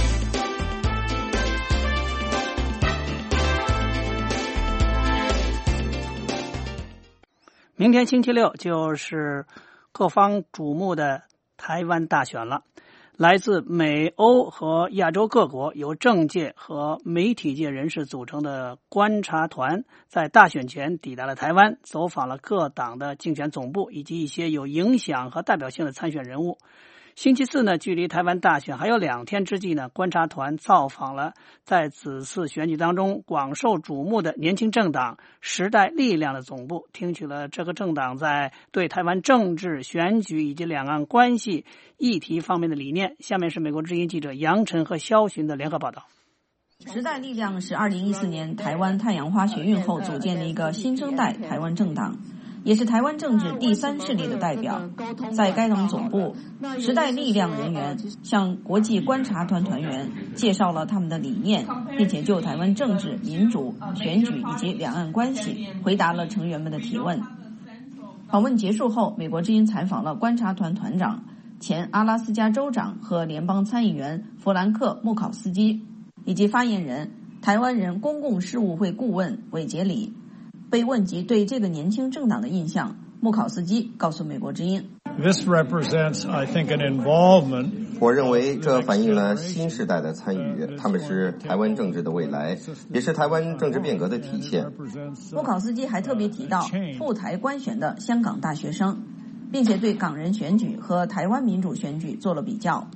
明天星期六就是各方瞩目的台湾大选了。 来自美欧和亚洲各国由政界和媒体界人士组成的观察团在大选前抵达了台湾，走访了各党的竞选总部以及一些有影响和代表性的参选人物。星期四呢，距离台湾大选还有两天之际呢，观察团造访了在此次选举当中广受瞩目的年轻政党时代力量的总部，听取了这个政党在对台湾政治、选举以及两岸关系议题方面的理念。下面是美国之音记者杨晨和肖寻的联合报道。 时代力量是二零一四年台湾太阳花学运后组建的一个新生代台湾政党，也是台湾政治第三势力的代表。在该党总部，时代力量人员向国际观察团团员介绍了他们的理念，并且就台湾政治、民主、选举以及两岸关系回答了成员们的提问。访问结束后，美国之音采访了观察团团长、前阿拉斯加州长和联邦参议员弗兰克·穆考斯基，以及发言人台湾人公共事务会顾问韦杰里。被问及对这个年轻政党的印象，穆考斯基告诉美国之音 This represents, I think, an involvement. 我认为这反映了新时代的参与，他们是台湾政治的未来，也是台湾政治变革的体现。 穆考斯基还特别提到赴台观选的香港大学生，并且对港人选举和台湾民主选举做了比较。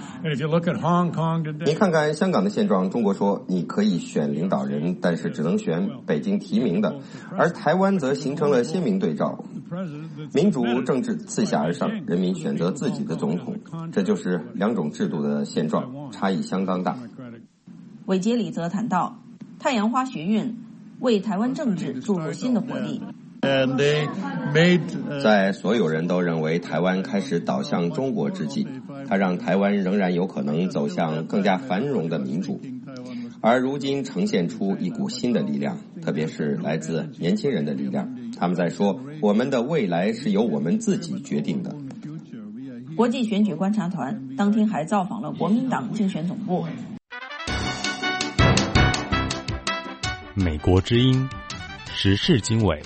你看看香港的现状，中国说你可以选领导人，但是只能选北京提名的，而台湾则形成了鲜明对照。民主政治自下而上，人民选择自己的总统，这就是两种制度的现状，差异相当大。 韦杰里则谈到，太阳花学运为台湾政治注入新的活力。 在所有人都认为台湾开始倒向中国之际，它让台湾仍然有可能走向更加繁荣的民主，而如今呈现出一股新的力量，特别是来自年轻人的力量。他们在说，我们的未来是由我们自己决定的。 国际选举观察团当天还造访了国民党竞选总部。 美国之音，时事经纬。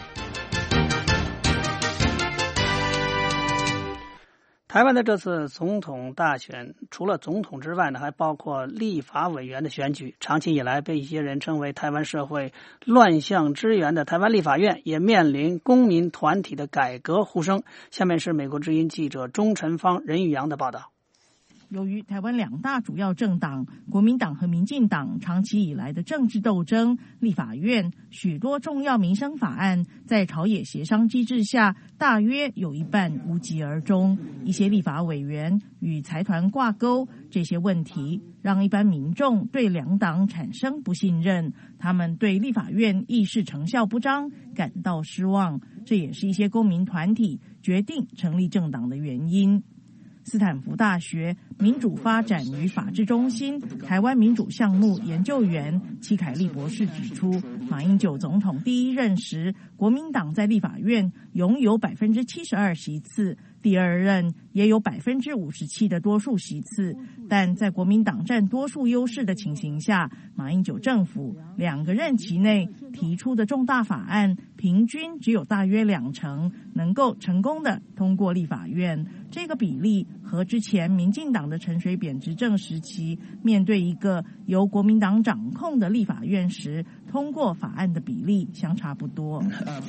台湾的这次总统大选，除了总统之外呢，还包括立法委员的选举。长期以来被一些人称为台湾社会乱象之源的台湾立法院，也面临公民团体的改革呼声。下面是美国之音记者钟晨芳、任玉阳的报道。 由于台湾两大主要政党国民党和民进党长期以来的政治斗争，立法院许多重要民生法案在朝野协商机制下大约有一半无疾而终。一些立法委员与财团挂钩，这些问题让一般民众对两党产生不信任，他们对立法院议事成效不彰感到失望，这也是一些公民团体决定成立政党的原因。斯坦福大学民主发展与法治中心台湾民主项目研究员戚凯丽博士指出，马英九总统第一任时，国民党在立法院拥有百分之七十二席次，第二任也有百分之五十七的多数席次，但在国民党占多数优势的情形下，马英九政府两个任期内提出的重大法案，平均只有大约两成能够成功的通过立法院。这个比例和之前民进党的陈水扁执政时期面对一个由国民党掌控的立法院时通过法案的比例相差不多。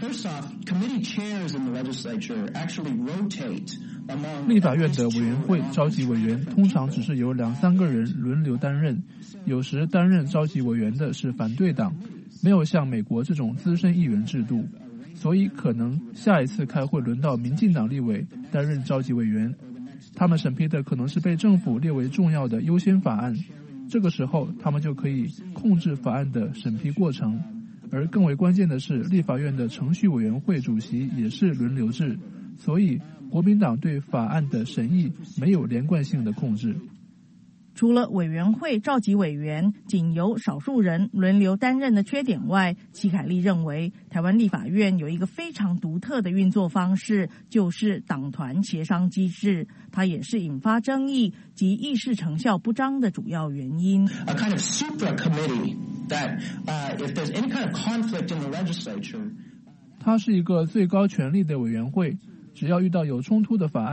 立法院的委员会召集委员通常只是由两三个人轮流担任，有时担任召集委员的是反对党，没有像美国这种资深议员制度，所以可能下一次开会轮到民进党立委担任召集委员，他们审批的可能是被政府列为重要的优先法案，这个时候他们就可以控制法案的审批过程。而更为关键的是，立法院的程序委员会主席也是轮流制，所以国民党对法案的审议没有连贯性的控制。 除了委员会召集委员仅由少数人轮流担任的缺点外，戚凯丽认为台湾立法院有一个非常独特的运作方式，就是党团协商机制，它也是引发争议及议事成效不彰的主要原因。 A kind of supra committee that, uh, if there's any kind of conflict in the legislature, 它是一个最高权力的委员会，只要遇到有冲突的法案，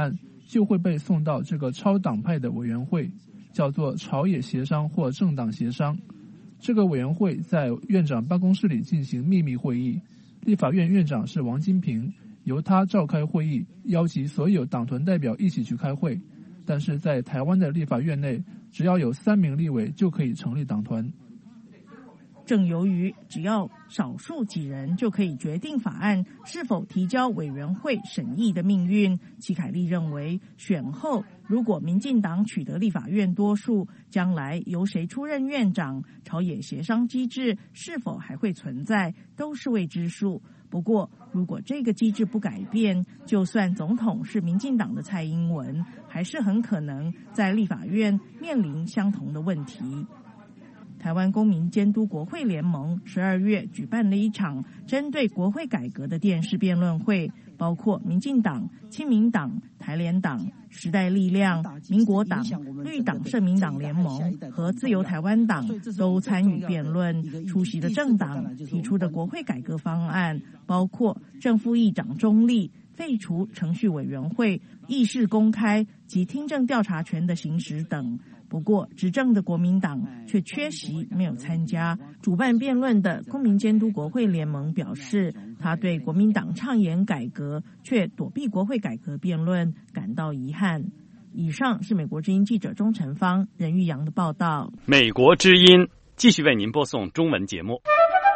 就会被送到这个超党派的委员会，叫做朝野协商或政党协商。这个委员会在院长办公室里进行秘密会议，立法院院长是王金平，由他召开会议，邀集所有党团代表一起去开会。但是在台湾的立法院内，只要有三名立委就可以成立党团。 正由于只要少数几人就可以决定法案是否提交委员会审议的命运，齐凯利认为选后如果民进党取得立法院多数，将来由谁出任院长，朝野协商机制是否还会存在，都是未知数。不过如果这个机制不改变，就算总统是民进党的蔡英文，还是很可能在立法院面临相同的问题。台湾公民监督国会联盟十二月举办了一场针对国会改革的电视辩论会，包括民进党、亲民党、台联党、时代力量、民国党、绿党社民党联盟和自由台湾党都参与辩论。出席的政党提出的国会改革方案包括正副议长中立、废除程序委员会、议事公开及听证调查权的行使等。不过执政的国民党却缺席，没有参加。主办辩论的公民监督国会联盟表示，他对国民党倡言改革却躲避国会改革辩论感到遗憾。以上是美国之音记者钟晨芳、任玉阳的报道。 美国之音继续为您播送中文节目。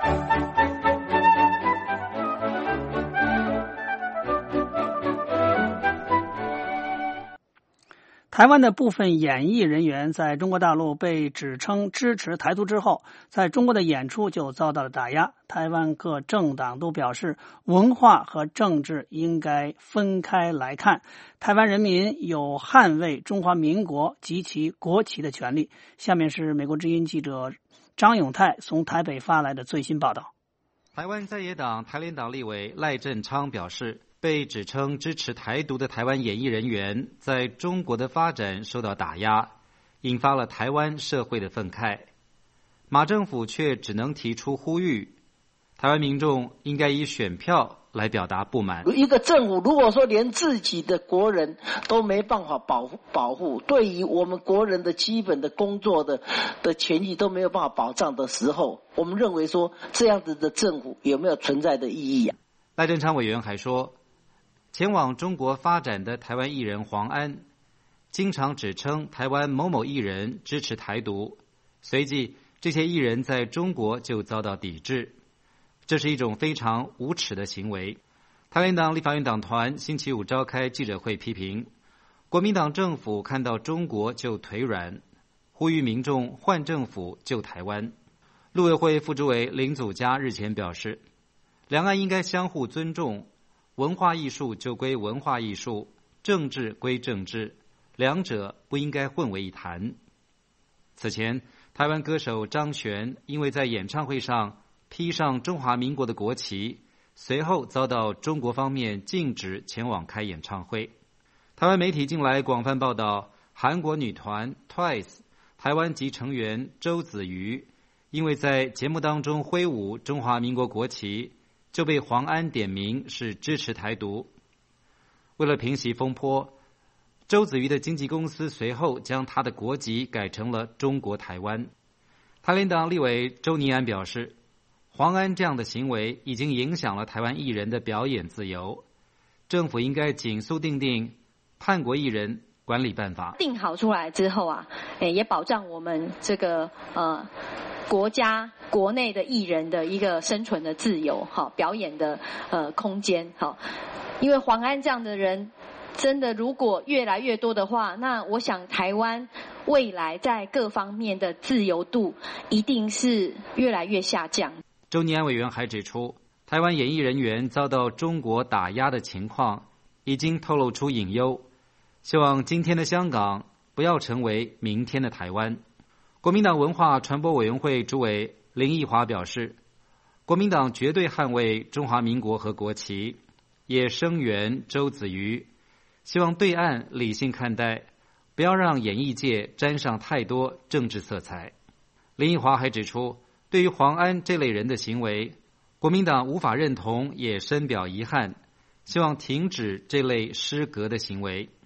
台湾的部分演艺人员在中国大陆被指称支持台独之后，在中国的演出就遭到了打压。台湾各政党都表示，文化和政治应该分开来看，台湾人民有捍卫中华民国及其国旗的权利。下面是美国之音记者张永泰从台北发来的最新报道。 台湾在野党台联党立委赖振昌表示，被指称支持台独的台湾演艺人员在中国的发展受到打压，引发了台湾社会的愤慨。马政府却只能提出呼吁，台湾民众应该以选票来表达不满。 一个政府如果说连自己的国人都没办法保护保护，对于我们国人的基本的工作的的权益都没有办法保障的时候，我们认为说这样子的政府有没有存在的意义啊？ 赖振昌委员还说，前往中国发展的台湾艺人黄安经常指称台湾某某艺人支持台独，随即这些艺人在中国就遭到抵制，这是一种非常无耻的行为。台湾党立法院党团星期五召开记者会，批评国民党政府看到中国就腿软，呼吁民众换政府救台湾。陆委会副主委林祖嘉日前表示，两岸应该相互尊重，文化艺术就归文化艺术，政治归政治，两者不应该混为一谈。此前，台湾歌手张悬因为在演唱会上披上中华民国的国旗，随后遭到中国方面禁止前往开演唱会。台湾媒体近来广泛报道，韩国女团 Twice 台湾籍成员周子瑜因为在节目当中挥舞中华民国国旗，就被黄安点名是支持台独。为了平息风波，周子瑜的经纪公司随后将他的国籍改成了中国台湾。台联党立委周尼安表示，黄安这样的行为已经影响了台湾艺人的表演自由，政府应该紧速订定叛国艺人管理办法。 定好出来之后啊，也保障我们这个呃国家国内的艺人的一个生存的自由，好表演的呃空间，好，因为黄安这样的人真的如果越来越多的话，那我想台湾未来在各方面的自由度一定是越来越下降。 周尼安委员还指出，台湾演艺人员遭到中国打压的情况已经透露出隐忧，希望今天的香港不要成为明天的台湾。国民党文化传播委员会主委林奕华表示，国民党绝对捍卫中华民国和国旗，也声援周子瑜，希望对岸理性看待，不要让演艺界沾上太多政治色彩。林奕华还指出，对于黄安这类人的行为，国民党无法认同，也深表遗憾，希望停止这类失格的行为，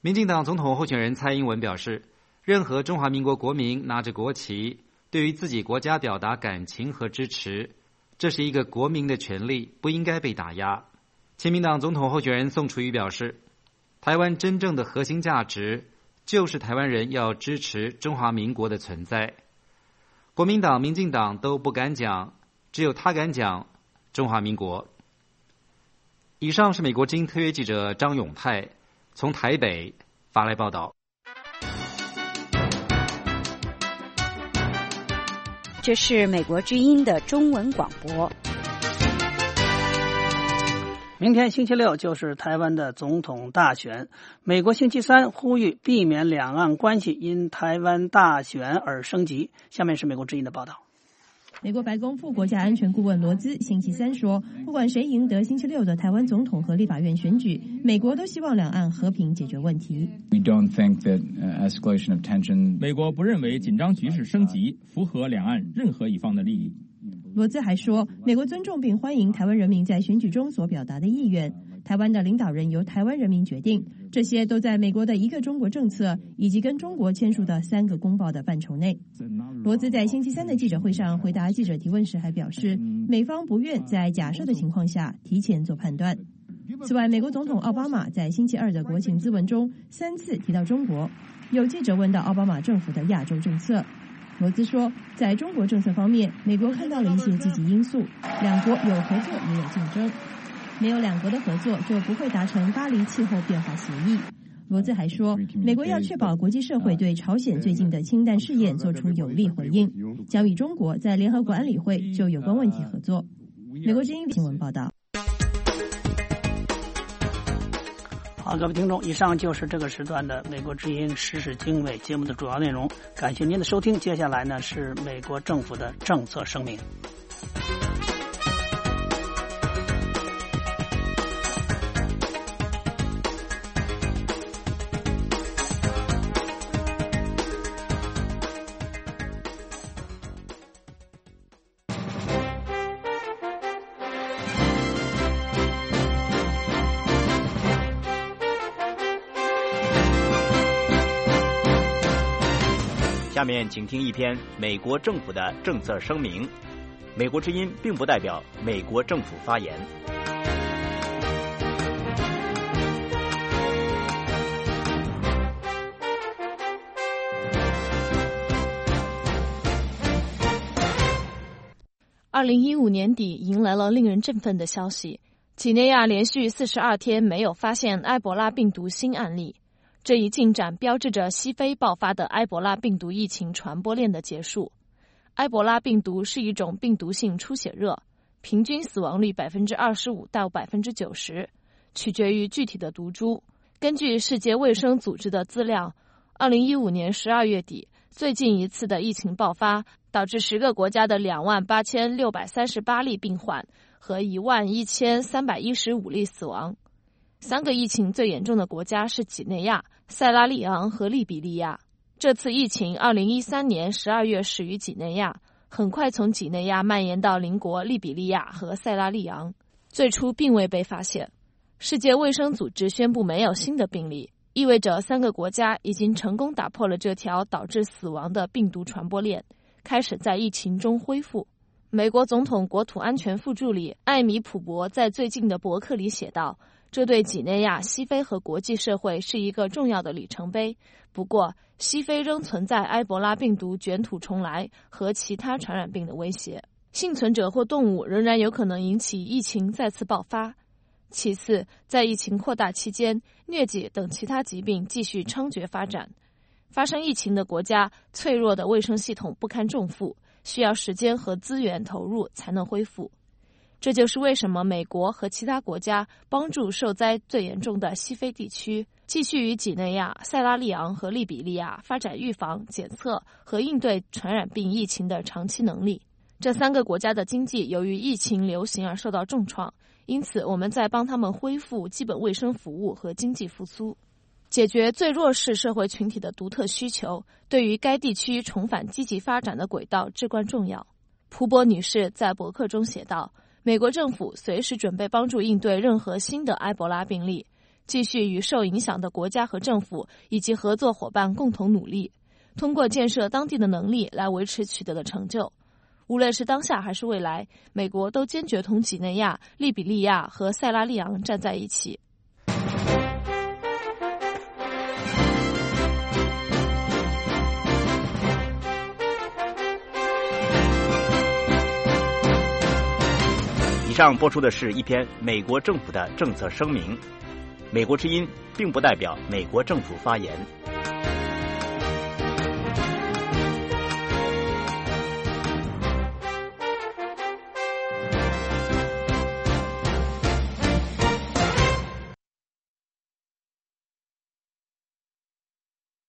民进党总统候选人蔡英文表示，任何中华民国国民拿着国旗，对于自己国家表达感情和支持，这是一个国民的权利，不应该被打压。亲民党总统候选人宋楚瑜表示，台湾真正的核心价值就是台湾人要支持中华民国的存在。国民党、民进党都不敢讲，只有他敢讲中华民国。以上是美国之音特约记者张永泰从台北发来报道。 这是美国之音的中文广播。 明天星期六就是台湾的总统大选，美国星期三呼吁避免两岸关系因台湾大选而升级。下面是美国之音的报道。 美国白宫副国家安全顾问罗兹星期三说，不管谁赢得星期六的台湾总统和立法院选举，美国都希望两岸和平解决问题。 We don't think that escalation of tension. 美国不认为紧张局势升级符合两岸任何一方的利益。 罗兹还说，美国尊重并欢迎台湾人民在选举中所表达的意愿，台湾的领导人由台湾人民决定，这些都在美国的一个中国政策以及跟中国签署的三个公报的范畴内。罗兹在星期三的记者会上回答记者提问时还表示，美方不愿在假设的情况下提前做判断。此外，美国总统奥巴马在星期二的国情咨文中三次提到中国，有记者问到奥巴马政府的亚洲政策。罗兹说，在中国政策方面，美国看到了一些积极因素，两国有合作也有竞争，没有两国的合作就不会达成巴黎气候变化协议。罗兹还说，美国要确保国际社会对朝鲜最近的氢弹试验做出有力回应，将与中国在联合国安理会就有关问题合作。美国之音新闻报道。 好，各位听众，以上就是这个时段的美国之音时事经纬节目的主要内容，感谢您的收听。接下来呢是美国政府的政策声明。 下面请听一篇美国政府的政策声明。美国之音并不代表美国政府发言。 二零一五年底迎来了令人振奋的消息，几内亚连续四十二天没有发现埃博拉病毒新案例。这一进展标志着西非爆发的埃博拉病毒疫情传播链的结束。埃博拉病毒是一种病毒性出血热，平均死亡率 百分之二十五 到 百分之九十， 取决于具体的毒株。根据世界卫生组织的资料，二零一五年十二月底最近一次的疫情爆发，导致十个国家的两万八千六百三十八例病患和一万一千三百一十五例死亡。三个疫情最严重的国家是几内亚、塞拉利昂和利比利亚。这次疫情二零一三年十二月始于几内亚，很快从几内亚蔓延到邻国利比利亚和塞拉利昂，最初并未被发现。世界卫生组织宣布没有新的病例，意味着三个国家已经成功打破了这条导致死亡的病毒传播链，开始在疫情中恢复。美国总统国土安全副助理艾米普伯在最近的博客里写道，这对几内亚、西非和国际社会是一个重要的里程碑。不过，西非仍存在埃博拉病毒卷土重来和其他传染病的威胁，幸存者或动物仍然有可能引起疫情再次爆发。其次，在疫情扩大期间，疟疾等其他疾病继续猖獗发展。发生疫情的国家脆弱的卫生系统不堪重负，需要时间和资源投入才能恢复。这就是为什么美国和其他国家帮助受灾最严重的西非地区，继续与几内亚、塞拉利昂和利比利亚发展预防、检测和应对传染病疫情的长期能力。这三个国家的经济由于疫情流行而受到重创，因此我们在帮他们恢复基本卫生服务和经济复苏。解决最弱势社会群体的独特需求，对于该地区重返积极发展的轨道至关重要。蒲博女士在博客中写道，美国政府随时准备帮助应对任何新的埃博拉病例， 继续与受影响的国家和政府以及合作伙伴共同努力，通过建设当地的能力来维持取得的成就。无论是当下还是未来，美国都坚决同几内亚、利比利亚和塞拉利昂站在一起。 以上播出的是一篇美国政府的政策声明。美国之音并不代表美国政府发言。